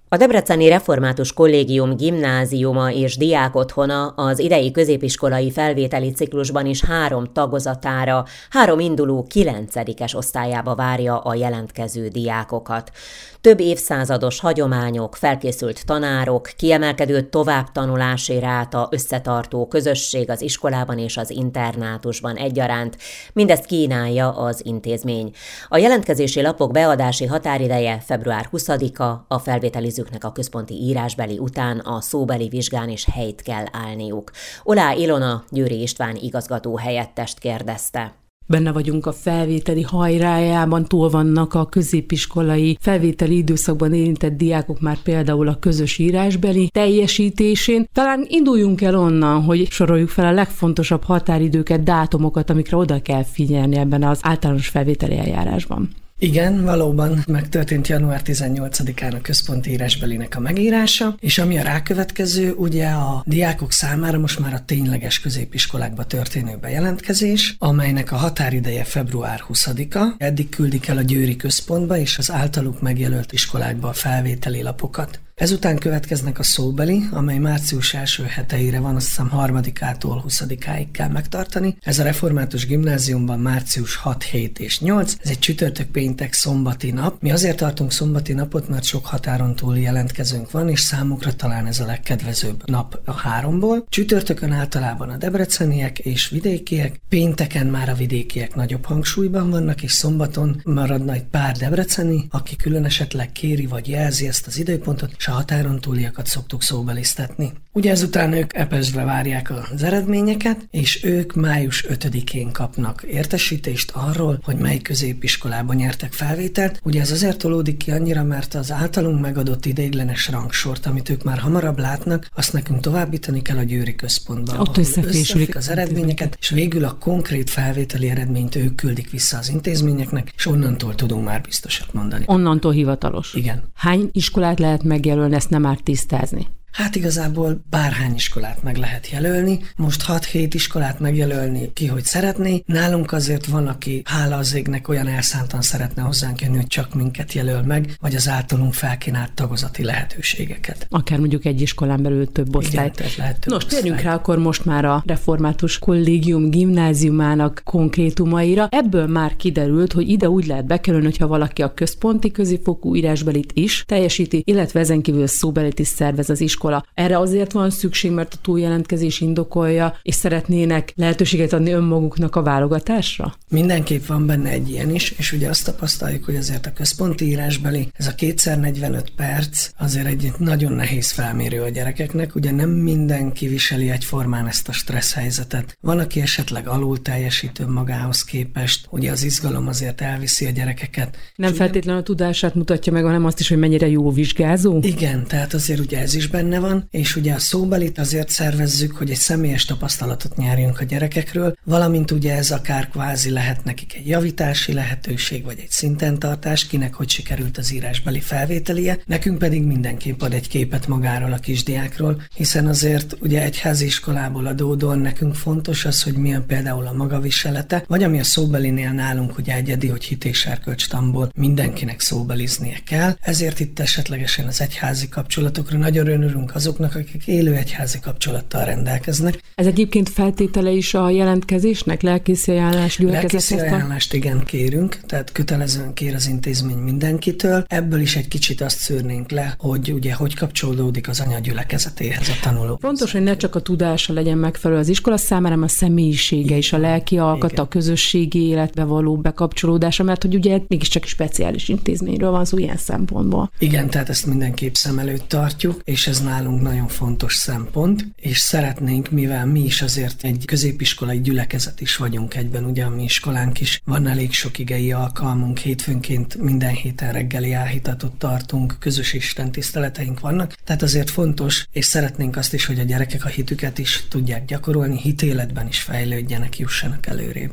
A Debreceni Református Kollégium gimnáziuma és diákotthona az idei középiskolai felvételi ciklusban is 3 tagozatára, 3 induló 9-es osztályába várja a jelentkező diákokat. Több évszázados hagyományok, felkészült tanárok, kiemelkedő továbbtanulási ráta, összetartó közösség az iskolában és az internátusban egyaránt, mindezt kínálja az intézmény. A jelentkezési lapok beadási határideje február 20-a, a felvételizőknek a központi írásbeli után a szóbeli vizsgán is helyt kell állniuk. Olá Ilona Győri István igazgató helyettest kérdezte. Benne vagyunk a felvételi hajrájában, túl vannak a középiskolai felvételi időszakban érintett diákok már például a közös írásbeli teljesítésén. Talán induljunk el onnan, hogy soroljuk fel a legfontosabb határidőket, dátumokat, amikre oda kell figyelni ebben az általános felvételi eljárásban. Igen, valóban megtörtént január 18-án a központi írásbelinek a megírása, és ami a rákövetkező, ugye a diákok számára most már a tényleges középiskolákba történő bejelentkezés, amelynek a határideje február 20-a. Eddig küldik el a győri központba és az általuk megjelölt iskolákba a felvételi lapokat. Ezután következnek a szóbeli, amely március első heteire van, azt hiszem 3-ától 20-áig kell megtartani. Ez a Református Gimnáziumban március 6, 7 és 8. Ez egy csütörtök, péntek, szombati nap. Mi azért tartunk szombati napot, mert sok határon túli jelentkezőnk van, és számukra talán ez a legkedvezőbb nap a 3-ból. Csütörtökön általában a debreceniek és vidékiek, pénteken már a vidékiek nagyobb hangsúlyban vannak, és szombaton maradna egy pár debreceni, aki külön esetleg kéri vagy jelzi ezt az időpontot, és a határon túliakat szoktuk szóbelisztetni. Ugye ezután ők Epesbe várják az eredményeket, és ők május 5-én kapnak értesítést arról, hogy mely középiskolában nyertek felvételt. Ugye ez azért tolódik ki annyira, mert az általunk megadott ideiglenes rangsort, amit ők már hamarabb látnak, azt nekünk továbbítani kell a győri központba. Ott összefésülik az eredményeket, és végül a konkrét felvételi eredményt ők küldik vissza az intézményeknek, és onnantól tudunk már biztosat mondani. Onnantól hivatalos. Igen. Hány iskolát lehet megjelölni, ezt nem árt tisztázni? Hát igazából bárhány iskolát meg lehet jelölni. Most 6-7 iskolát megjelölni ki, hogy szeretné. Nálunk azért van, aki hála az égnek olyan elszántan szeretne hozzánk jönni, hogy csak minket jelöl meg, vagy az általunk felkínált tagozati lehetőségeket. Akár mondjuk egy iskolán belül több osztályt. Igen, lehet több osztályt. Térjünk rá akkor most már a Református Kollégium gimnáziumának konkrétumaira. Ebből már kiderült, hogy ide úgy lehet bekerülni, hogyha valaki a központi középfokú írásbelit is teljesíti, illetve ezen kívül szóbelit is szervez az iskola. Erre azért van szükség, mert a túljelentkezés indokolja, és szeretnének lehetőséget adni önmaguknak a válogatásra? Mindenképp van benne egy ilyen is, és ugye azt tapasztaljuk, hogy azért a központi írásbeli, ez a 2x45 perc azért egy nagyon nehéz felmérő a gyerekeknek, ugye nem mindenki viseli egyformán ezt a stressz helyzetet. Van, aki esetleg alul teljesítő magához képest, ugye az izgalom azért elviszi a gyerekeket. Nem feltétlenül a tudását mutatja meg, hanem azt is, hogy mennyire jó vizsgázó? Igen, tehát azért ugye ez is benne van, és ugye a szóbelit azért szervezzük, hogy egy személyes tapasztalatot nyerjünk a gyerekekről, valamint ugye ez akár kvázi lehet nekik egy javítási lehetőség, vagy egy szintentartás, kinek hogy sikerült az írásbeli felvételie, nekünk pedig mindenképp ad egy képet magáról a kisdiákról, hiszen azért ugye egyházi iskolából adódóan nekünk fontos az, hogy milyen például a magaviselete, vagy ami a szóbelinél nálunk ugye egyedi, hogy hit és erkölcstanból mindenkinek szóbeliznie kell, ezért itt esetlegesen az egyházi kapcsolatokra nagyon örülünk azoknak, akik élő egyházi kapcsolattal rendelkeznek. Ez egyébként feltétele is a jelentkezésnek? Lelkészi ajánlás, gyülekezet? Lelkészi ajánlást igen kérünk, tehát kötelezően kér az intézmény mindenkitől. Ebből is egy kicsit azt szűrnénk le, hogy ugye hogy kapcsolódik az anya gyülekezetéhez a tanuló. Fontos, hogy ne csak a tudása legyen megfelelő az iskola számára, hanem a személyisége és a lelki alkata, a közösségi életbe való bekapcsolódása, mert hogy ugye mégiscsak speciális intézményről van szó ilyen szempontból. Igen, tehát ezt mindenképp szem előtt tartjuk, és ez nálunk nagyon fontos szempont, és szeretnénk, mivel mi is azért egy középiskolai gyülekezet is vagyunk egyben, ugye a mi iskolánk is van elég sok igei alkalmunk, hétfőnként minden héten reggeli áhítatot tartunk, közös istentiszteleteink vannak, tehát azért fontos, és szeretnénk azt is, hogy a gyerekek a hitüket is tudják gyakorolni, hitéletben is fejlődjenek, jussanak előrébb.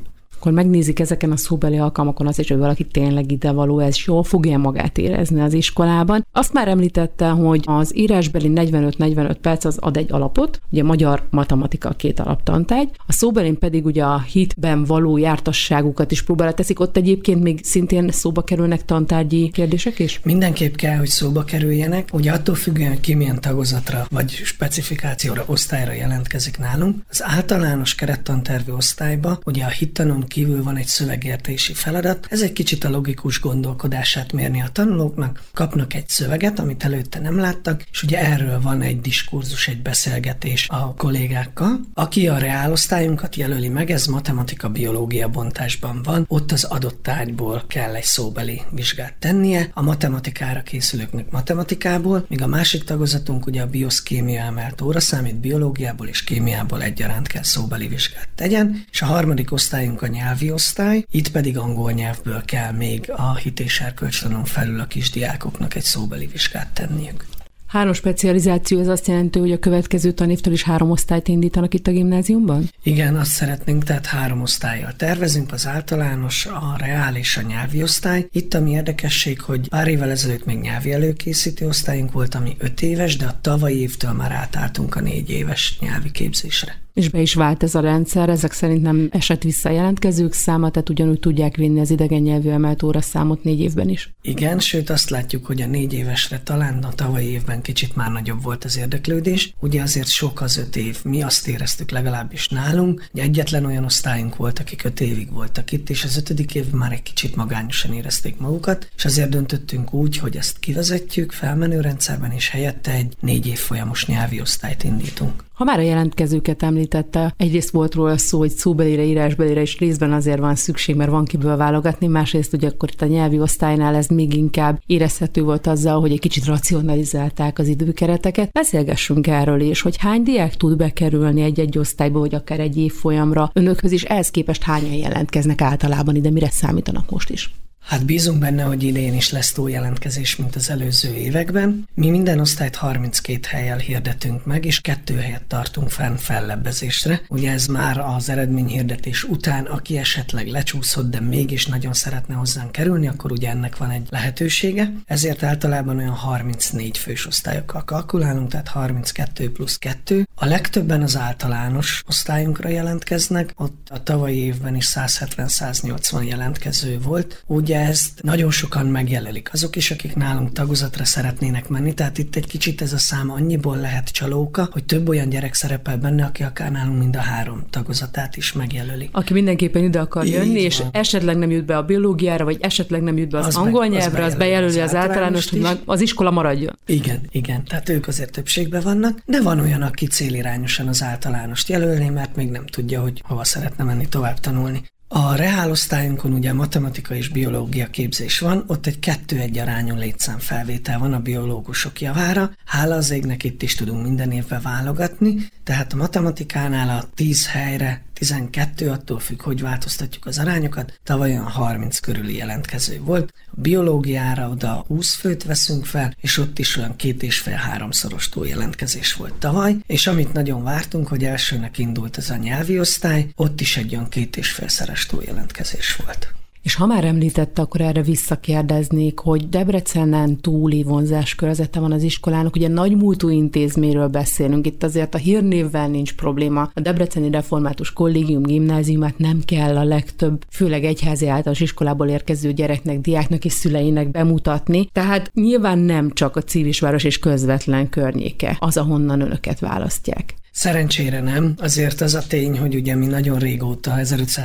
akkor megnézik ezeken a szóbeli alkalmakon az is, hogy valaki tényleg idevaló, ez jól fogja magát érezni az iskolában. Azt már említette, hogy az írásbeli 45-45 perc az ad egy alapot, ugye magyar, matematika 2 alaptantárgy, a szóbelin pedig ugye a hitben való jártasságukat is próbára teszik, ott egyébként még szintén szóba kerülnek tantárgyi kérdések is? Mindenképp kell, hogy szóba kerüljenek, ugye attól függően, hogy ki milyen tagozatra vagy specifikációra, osztályra jelentkezik nálunk. Az általános kerettantervi osztályba ugye a hittanon kívül van egy szövegértési feladat, ez egy kicsit a logikus gondolkodását mérni a tanulóknak, kapnak egy szöveget, amit előtte nem láttak, és ugye erről van egy diskurzus, egy beszélgetés a kollégákkal. Aki a reálosztályunkat jelöli meg, ez matematika-biológia bontásban van, ott az adott tárgyból kell egy szóbeli vizsgát tennie, a matematikára készülőknek matematikából, míg a másik tagozatunk ugye a bioszkémia emelt óraszámít, biológiából és kémiából egyaránt kell szóbeli vizsgát tegyen, és a harmadik osztályunk a nyelvi osztály, itt pedig angol nyelvből kell még a hit- és erkölcstanon felül a kisdiákoknak egy szóbeli vizsgát tenniük. 3 specializáció, ez azt jelenti, hogy a következő tanévtől is 3 osztályt indítanak itt a gimnáziumban? Igen, azt szeretnénk, tehát 3 osztállyal tervezünk, az általános, a reál és a nyelvi osztály. Itt ami érdekesség, hogy pár évvel ezelőtt még nyelvi előkészítő osztályunk volt, ami 5 éves, de a tavalyi évtől már átálltunk a 4 éves nyelvi képzésre. És be is vált ez a rendszer, ezek szerint nem esett vissza a jelentkezők száma, tehát ugyanúgy tudják vinni az idegen nyelvű emelt óraszámot 4 évben is. Igen, sőt azt látjuk, hogy a 4 évesre talán a tavalyi évben kicsit már nagyobb volt az érdeklődés. Ugye azért sok az 5 év, mi azt éreztük legalábbis nálunk, hogy egyetlen olyan osztályunk volt, akik 5 évig voltak itt, és az 5. évben már egy kicsit magányosan érezték magukat, és azért döntöttünk úgy, hogy ezt kivezetjük felmenő rendszerben, és helyette egy 4 évfolyamos nyelvi osztályt indítunk. Ha már a jelentkezőket említette, egyrészt volt róla szó, hogy szóbelire, írásbelire is részben azért van szükség, mert van kiből válogatni, másrészt ugye akkor itt a nyelvi osztálynál ez még inkább érezhető volt azzal, hogy egy kicsit racionalizálták az időkereteket. Beszélgessünk erről is, hogy hány diák tud bekerülni egy-egy osztályba, vagy akár egy évfolyamra. Önökhöz is ehhez képest hányan jelentkeznek általában ide, mire számítanak most is? Hát bízunk benne, hogy idén is lesz túljelentkezés, mint az előző években. Mi minden osztályt 32 hellyel hirdetünk meg, és 2 helyet tartunk fenn fellebbezésre. Ugye ez már az eredményhirdetés után, aki esetleg lecsúszott, de mégis nagyon szeretne hozzánk kerülni, akkor ugye ennek van egy lehetősége. Ezért általában olyan 34 fős osztályokkal kalkulálunk, tehát 32 plusz 2. A legtöbben az általános osztályunkra jelentkeznek, ott a tavalyi évben is 170-180 jelentkező volt. Ugye ezt nagyon sokan megjelölik. Azok is, akik nálunk tagozatra szeretnének menni, tehát itt egy kicsit ez a szám annyiból lehet csalóka, hogy több olyan gyerek szerepel benne, aki akár nálunk mind a 3 tagozatát is megjelöli. Aki mindenképpen ide akar jönni, és esetleg nem jut be a biológiára, vagy esetleg nem jut be az angol nyelvre, az bejelöli az általánost, hogy az iskola maradjon. Igen, tehát ők azért többségben vannak, de van olyan, aki célirányosan az általánost jelölni, mert még nem tudja, hogy hova szeretne menni tovább tanulni. A reálosztályunkon ugye matematika és biológia képzés van, ott egy 2-1 arányú létszámfelvétel van a biológusok javára. Hála az égnek itt is tudunk minden évben válogatni, tehát a matematikánál a 10 helyre 12, attól függ, hogy változtatjuk az arányokat, tavaly olyan 30 körüli jelentkező volt. A biológiára oda 20 főt veszünk fel, és ott is olyan 2,5-3-szoros túljelentkezés volt tavaly, és amit nagyon vártunk, hogy elsőnek indult ez a nyelvi osztály, ott is egy olyan 2,5-szeres túljelentkezés volt. És ha már említette, akkor erre visszakérdeznék, hogy Debrecenen túli vonzáskörzete van az iskolának. Ugye nagy múltú intézményről beszélünk, itt azért a hírnévvel nincs probléma. A Debreceni Református Kollégium Gimnáziumát nem kell a legtöbb, főleg egyházi általános iskolából érkező gyereknek, diáknak és szüleinek bemutatni. Tehát nyilván nem csak a Civisváros és közvetlen környéke az, ahonnan önöket választják. Szerencsére nem. Azért az a tény, hogy ugye mi nagyon régóta,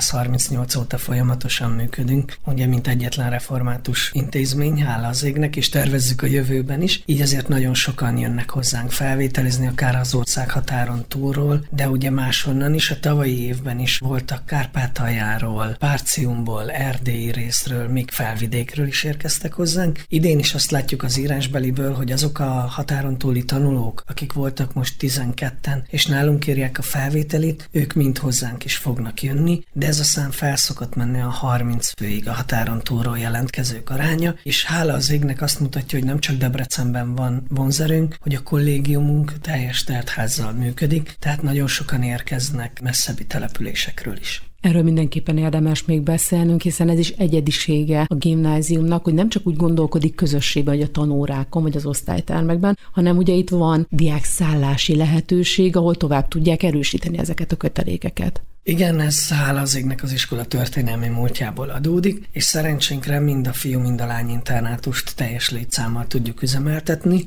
1538 óta folyamatosan működünk, ugye mint egyetlen református intézmény, hála az égnek, és tervezzük a jövőben is. Így azért nagyon sokan jönnek hozzánk felvételizni, akár az ország határon túlról, de ugye máshonnan is. A tavalyi évben is voltak Kárpátaljáról, Párciumból, erdélyi részről, még felvidékről is érkeztek hozzánk. Idén is azt látjuk az írásbeliből, hogy azok a határon túli tanulók, akik voltak most 12-en, és nálunk írják a felvételit, ők mind hozzánk is fognak jönni, de ez a szám fel szokott menni a 30 főig a határon túlról jelentkezők aránya, és hála az égnek azt mutatja, hogy nem csak Debrecenben van vonzerőnk, hogy a kollégiumunk teljes teltházzal működik, tehát nagyon sokan érkeznek messzebbi településekről is. Erről mindenképpen érdemes még beszélnünk, hiszen ez is egyedisége a gimnáziumnak, hogy nem csak úgy gondolkodik közösségben, vagy a tanórákon, vagy az osztálytermekben, hanem ugye itt van diákszállási lehetőség, ahol tovább tudják erősíteni ezeket a kötelékeket. Igen, ez hála az égnek az iskola történelmi múltjából adódik, és szerencsénkre mind a fiú, mind a lány internátust teljes létszámmal tudjuk üzemeltetni.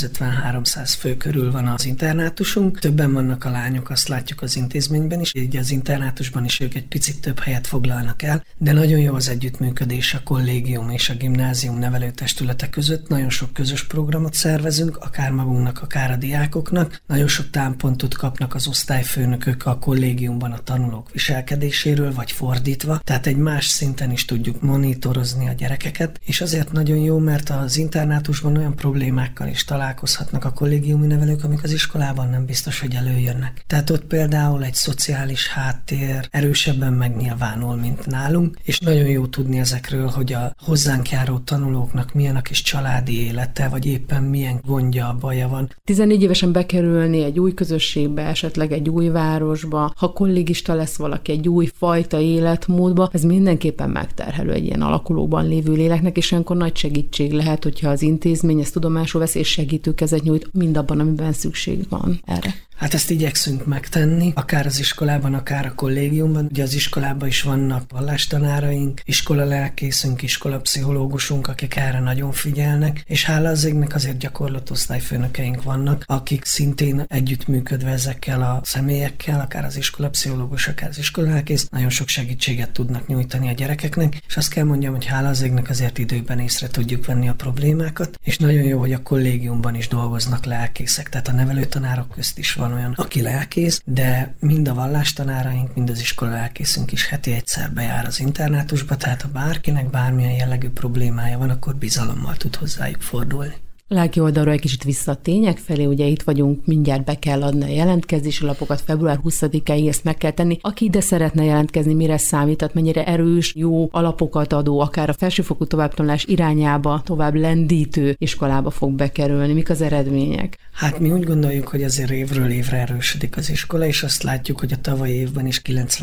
250-300 fő körül van az internátusunk, többen vannak a lányok, azt látjuk az intézményben is, így az internátusban is ők egy picit több helyet foglalnak el, de nagyon jó az együttműködés a kollégium és a gimnázium nevelőtestülete között. Nagyon sok közös programot szervezünk, akár magunknak, akár a diákoknak. Nagyon sok támpontot kapnak az osztályfőnökök a kollégiumban a tanulók viselkedéséről, vagy fordítva, tehát egy más szinten is tudjuk monitorozni a gyerekeket, és azért nagyon jó, mert az internátusban olyan problémákkal is találkozhatnak a kollégiumi nevelők, amik az iskolában nem biztos, hogy előjönnek. Tehát ott például egy szociális háttér erősebben megnyilvánul, mint nálunk, és nagyon jó tudni ezekről, hogy a hozzánk járó tanulóknak milyen a kis családi élete, vagy éppen milyen gondja, baja van. 14 évesen bekerülni egy új közösségbe, esetleg egy új városba, ha kollégista lesz valaki egy új fajta életmódba, ez mindenképpen megterhelő egy ilyen alakulóban lévő léleknek, és olyankor nagy segítség lehet, hogyha az intézmény ezt tudomásul vesz, és segítőkezet nyújt mindabban, amiben szükség van erre. Hát ezt igyekszünk megtenni, akár az iskolában, akár a kollégiumban. Ugye az iskolában is vannak vallástanáraink, iskolalelkészünk, iskolapszichológusunk, akik erre nagyon figyelnek, és hála az égnek azért gyakorlatosztályfőnökeink vannak, akik szintén együttműködve ezekkel a személyekkel, akár az iskolapszichológus, akár az iskolalelkész, nagyon sok segítséget tudnak nyújtani a gyerekeknek, és azt kell mondjam, hogy hála az égnek azért időben észre tudjuk venni a problémákat, és nagyon jó, hogy a kollégiumban is dolgoznak lelkészek, tehát a nevelőtanárok közt is van olyan, aki lelkész, de mind a vallástanáraink, mind az iskola lelkészünk is heti egyszer bejár az internátusba, tehát ha bárkinek bármilyen jellegű problémája van, akkor bizalommal tud hozzájuk fordulni. Lelki oldalról egy kicsit vissza a tények felé, ugye itt vagyunk, mindjárt be kell adni a jelentkezési lapokat, február 20-áig ezt meg kell tenni. Aki ide szeretne jelentkezni, mire számít, mennyire erős, jó alapokat adó, akár a felsőfokú továbbtanulás irányába, tovább lendítő iskolába fog bekerülni. Mik az eredmények? Hát mi úgy gondoljuk, hogy azért évről évre erősödik az iskola, és azt látjuk, hogy a tavalyi évben is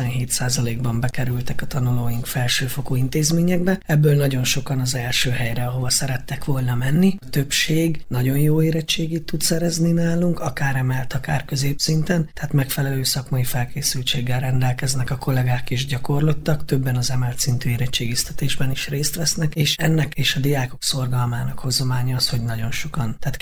97%-ban bekerültek a tanulóink felsőfokú intézményekbe. Ebből nagyon sokan az első helyre, ahova szerettek volna menni. A többség nagyon jó érettségit tud szerezni nálunk, akár emelt, akár középszinten, tehát megfelelő szakmai felkészültséggel rendelkeznek a kollégák és gyakorlottak, többen az emelt szintű érettségiztetésben is részt vesznek, és ennek és a diákok szorgalmának hozománya az, hogy nagyon sokan, tehát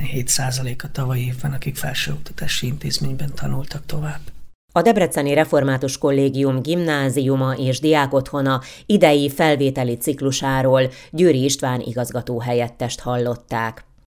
97% a tavalyi évben, akik felsőoktatási intézményben tanultak tovább. A Debreceni Református Kollégium gimnáziuma és diákotthona idei felvételi ciklusáról Győri István igazgatóhelyettest hallották.